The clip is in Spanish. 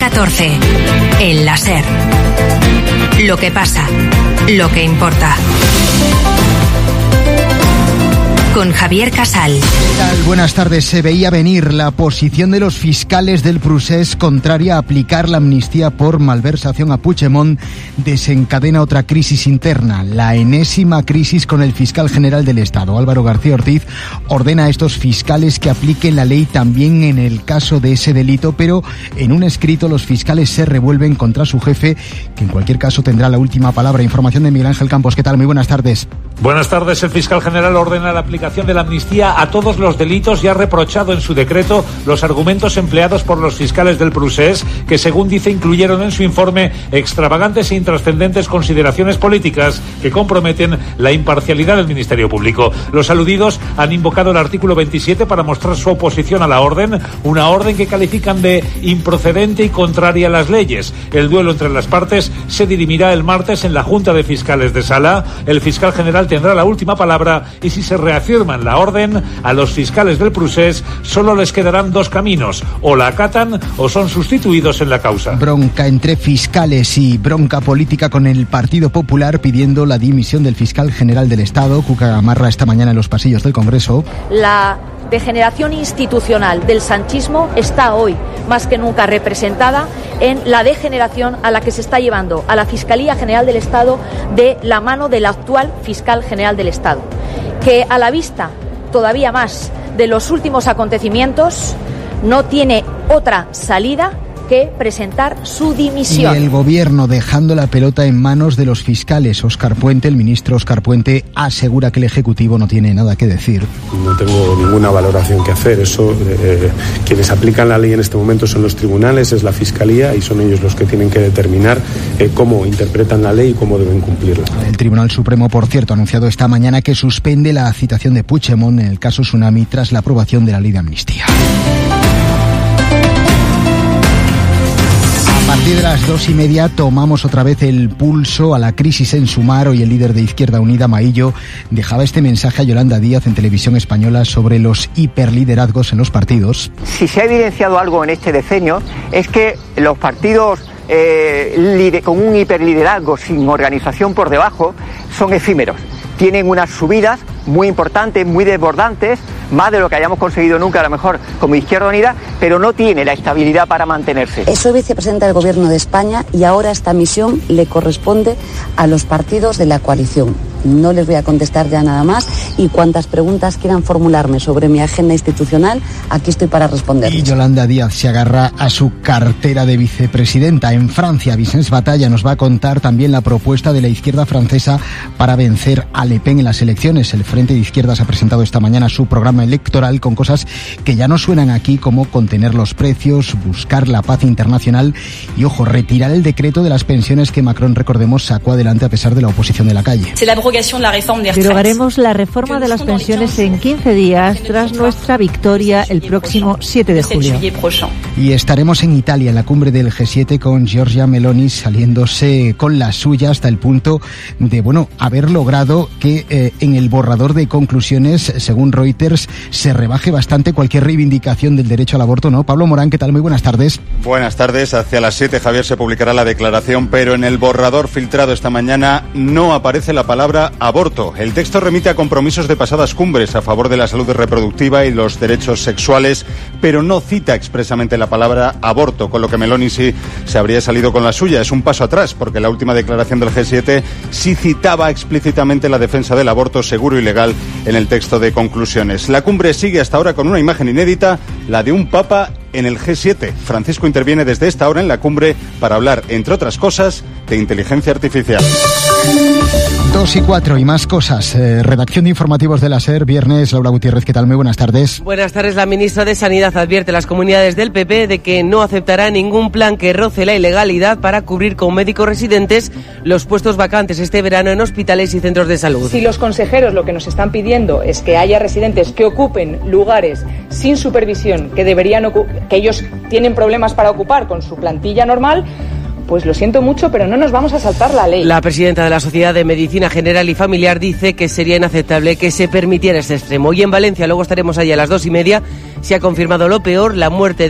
14. El La SER. Lo que pasa, lo que importa. Con Javier Casal. ¿Qué tal? Buenas tardes. Se veía venir la posición de los fiscales del Procés contraria a aplicar la amnistía por malversación a Puigdemont desencadena otra crisis interna, la enésima crisis con el fiscal general del Estado. Álvaro García Ortiz ordena a estos fiscales que apliquen la ley también en el caso de ese delito, pero en un escrito los fiscales se revuelven contra su jefe, que en cualquier caso tendrá la última palabra. Información de Miguel Ángel Campos. ¿Qué tal? Muy buenas tardes. Buenas tardes. El fiscal general ordena la aplicación de la amnistía a todos los delitos y ha reprochado en su decreto los argumentos empleados por los fiscales del Procés, que según dice incluyeron en su informe extravagantes e intrascendentes consideraciones políticas que comprometen la imparcialidad del Ministerio Público. Los aludidos han invocado el artículo 27 para mostrar su oposición a la orden, una orden que califican de improcedente y contraria a las leyes. El duelo entre las partes se dirimirá el martes en la Junta de Fiscales de Sala. El fiscal general tendrá la última palabra y si se reafirman la orden, a los fiscales del Procés solo les quedarán dos caminos: o la acatan o son sustituidos en la causa. Bronca entre fiscales y bronca política con el Partido Popular pidiendo la dimisión del fiscal general del Estado. Cuca Gamarra esta mañana en los pasillos del Congreso. La degeneración institucional del sanchismo está hoy más que nunca representada en la degeneración a la que se está llevando a la Fiscalía General del Estado de la mano del actual fiscal general del Estado, que a la vista todavía más de los últimos acontecimientos no tiene otra salida que presentar su dimisión. Y el gobierno dejando la pelota en manos de los fiscales. Óscar Puente, el ministro Óscar Puente, asegura que el Ejecutivo no tiene nada que decir. No tengo ninguna valoración que hacer. Eso, quienes aplican la ley en este momento son los tribunales, es la Fiscalía, y son ellos los que tienen que determinar cómo interpretan la ley y cómo deben cumplirla. El Tribunal Supremo, por cierto, ha anunciado esta mañana que suspende la citación de Puigdemont en el caso Tsunami tras la aprobación de la ley de amnistía. A partir de las 2:30 tomamos otra vez el pulso a la crisis en Sumar. Hoy el líder de Izquierda Unida, Maillo, dejaba este mensaje a Yolanda Díaz en Televisión Española sobre los hiperliderazgos en los partidos. Si se ha evidenciado algo en este decenio es que los partidos con un hiperliderazgo sin organización por debajo son efímeros. Tienen unas subidas muy importantes, muy desbordantes, más de lo que hayamos conseguido nunca a lo mejor como Izquierda Unida, pero no tiene la estabilidad para mantenerse. Soy vicepresidenta del Gobierno de España y ahora esta misión le corresponde a los partidos de la coalición. No les voy a contestar ya nada más y cuantas preguntas quieran formularme sobre mi agenda institucional, aquí estoy para responderles. Y Yolanda Díaz se agarra a su cartera de vicepresidenta. En Francia, Vicens Batalla nos va a contar también la propuesta de la izquierda francesa para vencer a Le Pen en las elecciones. El Frente de Izquierdas ha presentado esta mañana su programa electoral con cosas que ya no suenan aquí, como contener los precios, buscar la paz internacional y, ojo, retirar el decreto de las pensiones que Macron, recordemos, sacó adelante a pesar de la oposición de la calle. Derogaremos la reforma de las pensiones en 15 días tras nuestra victoria el próximo 7 de julio. Y estaremos en Italia, en la cumbre del G7, con Giorgia Meloni saliéndose con la suya hasta el punto de, haber logrado que en el borrador de conclusiones, según Reuters, se rebaje bastante cualquier reivindicación del derecho al aborto, ¿no? Pablo Morán, ¿qué tal? Muy buenas tardes. Buenas tardes. Hacia las 7, Javier, se publicará la declaración, pero en el borrador filtrado esta mañana no aparece la palabra aborto. El texto remite a compromisos de pasadas cumbres a favor de la salud reproductiva y los derechos sexuales, pero no cita expresamente la palabra aborto, con lo que Meloni sí se habría salido con la suya. Es un paso atrás, porque la última declaración del G7 sí citaba explícitamente la defensa del aborto seguro y legal en el texto de conclusiones. La cumbre sigue hasta ahora con una imagen inédita, la de un papa en el G7. Francisco interviene desde esta hora en la cumbre para hablar, entre otras cosas, de inteligencia artificial. 2:04 y más cosas. Redacción de informativos de la SER, viernes. Laura Gutiérrez, ¿qué tal? Muy buenas tardes. Buenas tardes. La ministra de Sanidad advierte a las comunidades del PP de que no aceptará ningún plan que roce la ilegalidad para cubrir con médicos residentes los puestos vacantes este verano en hospitales y centros de salud. Si los consejeros lo que nos están pidiendo es que haya residentes que ocupen lugares sin supervisión, que ellos tienen problemas para ocupar con su plantilla normal, pues lo siento mucho, pero no nos vamos a saltar la ley. La presidenta de la Sociedad de Medicina General y Familiar dice que sería inaceptable que se permitiera este extremo. Y en Valencia, luego estaremos allí a las 2:30, se ha confirmado lo peor, la muerte